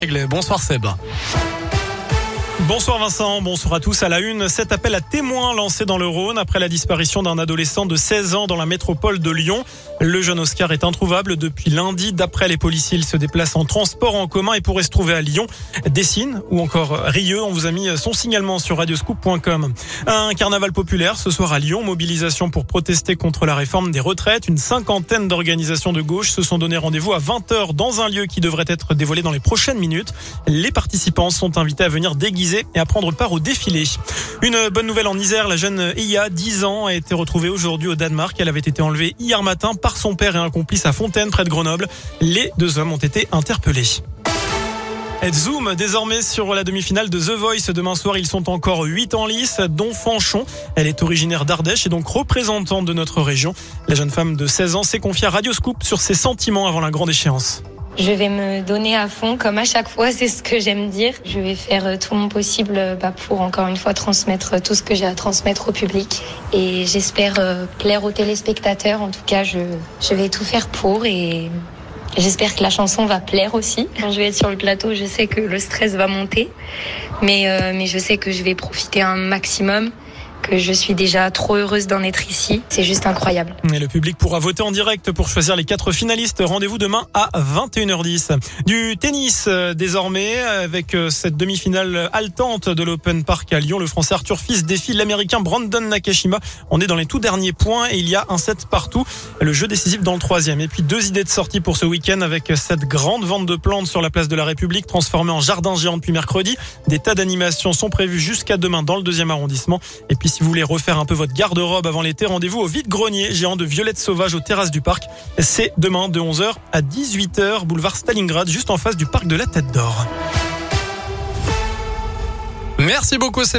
Bonsoir Seb. Bonsoir Vincent, bonsoir à tous. À la une, cet appel à témoins lancé dans le Rhône après la disparition d'un adolescent de 16 ans dans la métropole de Lyon. Le jeune Oscar est introuvable depuis lundi. D'après les policiers, il se déplace en transport en commun et pourrait se trouver à Lyon, Dessines ou encore Rieux. On vous a mis son signalement sur radioscoop.com. Un carnaval populaire ce soir à Lyon. Mobilisation pour protester contre la réforme des retraites. Une cinquantaine d'organisations de gauche se sont donné rendez-vous à 20h dans un lieu qui devrait être dévoilé dans les prochaines minutes. Les participants sont invités à venir déguisés et à prendre part au défilé. Une bonne nouvelle en Isère, la jeune Iya, 10 ans, a été retrouvée aujourd'hui au Danemark. Elle avait été enlevée hier matin par son père et un complice à Fontaine, près de Grenoble. Les deux hommes ont été interpellés. Et zoom désormais sur la demi-finale de The Voice. Demain soir, ils sont encore 8 en lice, dont Fanchon. Elle est originaire d'Ardèche et donc représentante de notre région. La jeune femme de 16 ans s'est confiée à Radioscoop sur ses sentiments avant la grande échéance. Je vais me donner à fond, comme à chaque fois, c'est ce que j'aime dire. Je vais faire tout mon possible pour, encore une fois, transmettre tout ce que j'ai à transmettre au public. Et j'espère plaire aux téléspectateurs. En tout cas, je vais tout faire pour et j'espère que la chanson va plaire aussi. Quand je vais être sur le plateau, je sais que le stress va monter. Mais je sais que je vais profiter un maximum. Que je suis déjà trop heureuse d'en être ici. C'est juste incroyable. Et le public pourra voter en direct pour choisir les 4 finalistes. Rendez-vous demain à 21h10. Du tennis désormais avec cette demi-finale haletante de l'Open Park à Lyon. Le Français Arthur Fils défie l'Américain Brandon Nakashima. On est dans les tout derniers points et il y a un set partout. Le jeu décisif dans le 3e. Et puis 2 idées de sortie pour ce week-end avec cette grande vente de plantes sur la place de la République transformée en jardin géant depuis mercredi. Des tas d'animations sont prévues jusqu'à demain dans le 2e arrondissement. Et puis si vous voulez refaire un peu votre garde-robe avant l'été, rendez-vous au vide-grenier géant de violettes sauvages aux terrasses du parc. C'est demain de 11h à 18h, boulevard Stalingrad, juste en face du parc de la Tête d'Or. Merci beaucoup Seb.